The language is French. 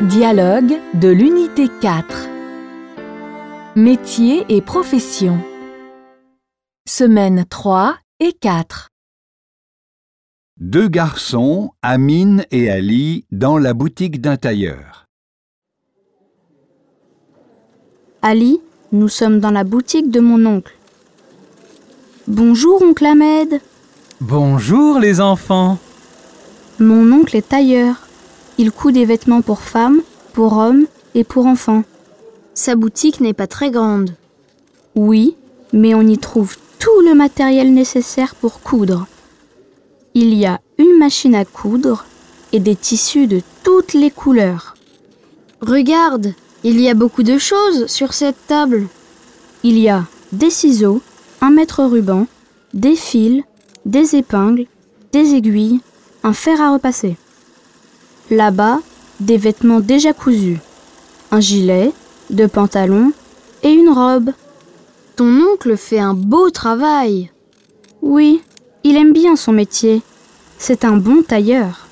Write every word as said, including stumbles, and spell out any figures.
Dialogue de l'unité quatre. Métiers et professions. Semaines trois et quatre. Deux garçons, Amine et Ali, dans la boutique d'un tailleur. Ali, nous sommes dans la boutique de mon oncle. Bonjour, oncle Ahmed. Bonjour les enfants. Mon oncle est tailleur. Il coud des vêtements pour femmes, pour hommes et pour enfants. Sa boutique n'est pas très grande. Oui, mais on y trouve tout le matériel nécessaire pour coudre. Il y a une machine à coudre et des tissus de toutes les couleurs. Regarde, il y a beaucoup de choses sur cette table. Il y a des ciseaux, un mètre ruban, des fils, des épingles, des aiguilles, un fer à repasser. Là-bas, des vêtements déjà cousus, un gilet, deux pantalons et une robe. Ton oncle fait un beau travail. Oui, il aime bien son métier. C'est un bon tailleur.